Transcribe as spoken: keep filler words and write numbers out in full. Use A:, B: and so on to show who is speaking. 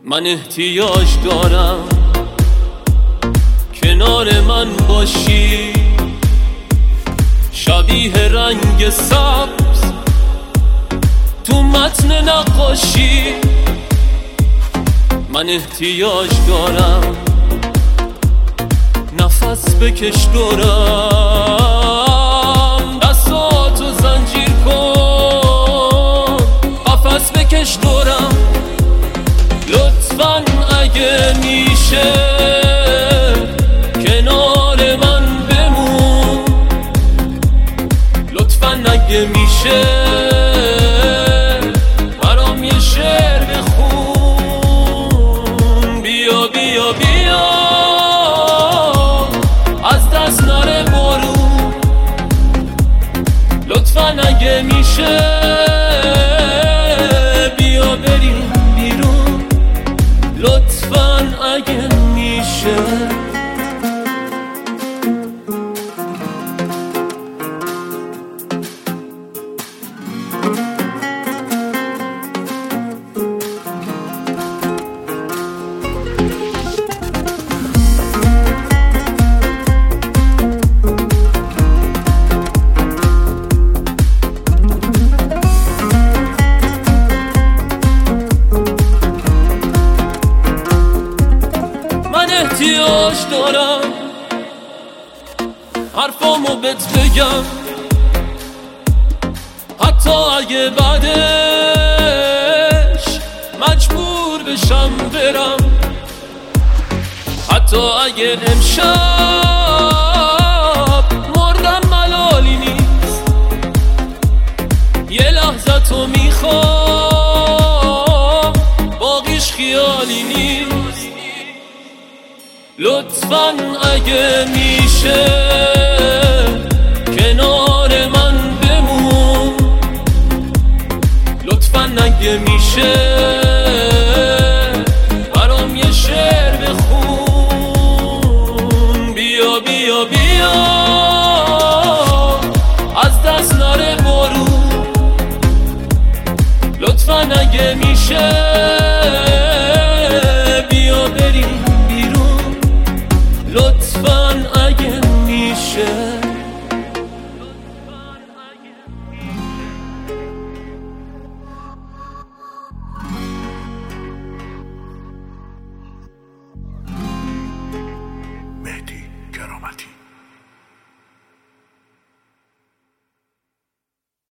A: من احتیاج دارم کنار من باشی، شبیه رنگ سبز تو متن نقاشی. من احتیاج دارم نفس بکش دورم، دستاتو زنجیر کن، قفس بکش دورم. لطفاً اگه میشه کنار من بمون، لطفاً اگه میشه برام یه شعر بخون. بیا بیا بیا از دست نره برون، لطفاً اگه میشه بیا بریم بیرون، لطفاً اگه میشه. احتیاج دارم حرفامو بهت بگم، حتی اگه بعدش مجبور بشم برم، حتی اگه امشب مردم ملالی نیست. یه لحظه تو میخوام باقیش خیالی نیست. لطفاً اگه میشه